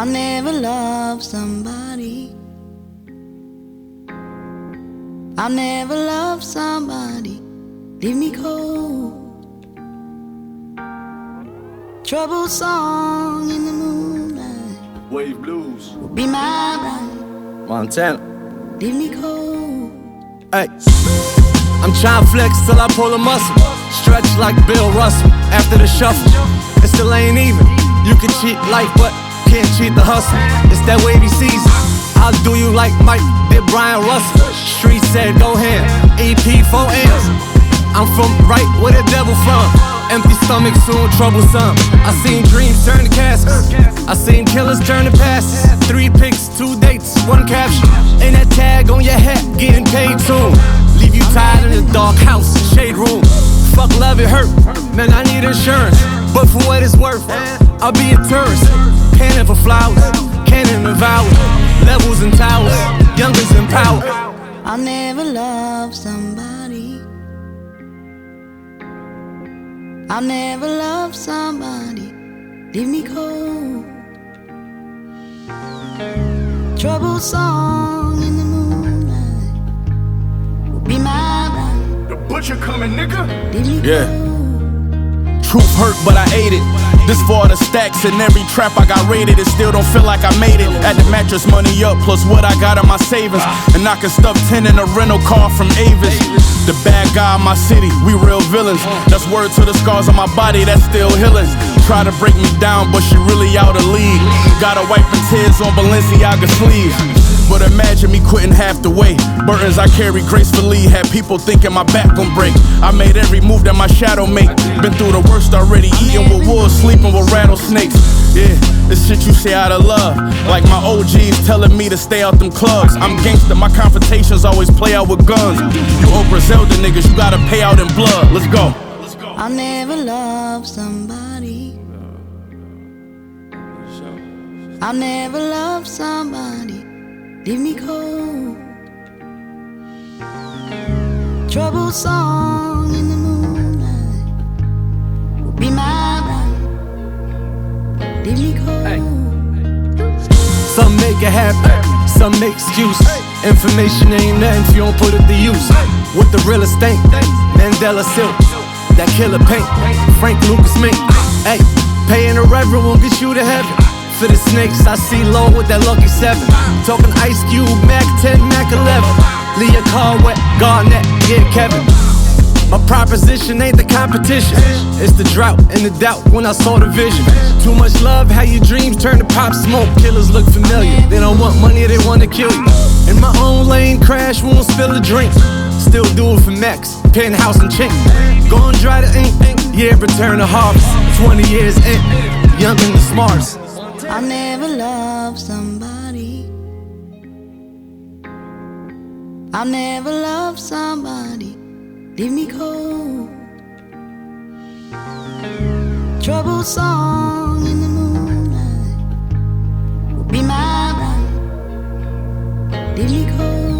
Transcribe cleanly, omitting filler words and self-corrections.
I'll never love somebody. I'll never love somebody leave me cold. Trouble song in the moonlight, Wave blues will be my bride. Montana. Leave me cold. Hey, I'm tryna flex till I pull a muscle. Stretch like Bill Russell after the shuffle. It still ain't even. You can cheat life, but can't cheat the hustle. It's that wavy season. I'll do you like Mike did Brian Russell. Street said go ahead. EP 4 M's. I'm from right where the devil from. Empty stomach, soon troublesome. I seen dreams turn to caskets. I seen killers turn to passes. 3 pics, 2 dates, 1 caption. And that tag on your hat, getting paid soon. Leave you tied in the dark house, shade room. Fuck love, it hurt. Man, I need insurance. But for what it's worth, I'll be a tourist. Cannon for flowers, cannon of hours. Levels and towers, youngers in power. I'll never love somebody. I'll never love somebody leave me cold. Trouble song in the moonlight will be my bride. The butcher coming, nigga. Leave me cold. Truth hurt, but I ate it. This for all the stacks in every trap I got raided. It still don't feel like I made it. At the mattress, money up, plus what I got in my savings. And I can stuff 10 in a rental car from Avis. The bad guy in my city, we real villains. That's word to the scars on my body, that's still healing. Try to break me down, but she really out of league. Gotta wipe the tears on Balenciaga sleeves. But imagine me quitting half the way. Burdens I carry gracefully had people thinking my back gon' break. I made every move that my shadow make. Been through the worst already, eating with wolves, sleeping with rattlesnakes. Yeah, this shit you say out of love. Like my OGs telling me to stay out them clubs. I'm gangster, my confrontations always play out with guns. You Oprah Zelda niggas, you gotta pay out in blood. Let's go. I'll never love somebody. I'll never love somebody leave me cold. Trouble song in the moonlight will be my bride. Leave me cold. Some make it happen, some make excuse. Information ain't nothing if you don't put it to use. What the realest think? Mandela silk, that killer paint, Frank Lucas mink. Hey, paying a reverend won't get you to heaven. For the snakes, I see low with that lucky 7. Talking Ice Cube, Mac 10, Mac 11. Leah Carwet, Garnett, yeah, Kevin. My proposition ain't the competition. It's the drought and the doubt when I saw the vision. Too much love, how your dreams turn to pop smoke. Killers look familiar, they don't want money, they wanna kill you. In my own lane, crash, won't spill a drink. Still do it for Max, Penthouse and Chink. Go and dry the ink, yeah, return the harvest. 20 years in, young and the smartest. I'll never love somebody. I'll never love somebody leave me cold. Trouble song in the moonlight will be my bride. Leave me cold.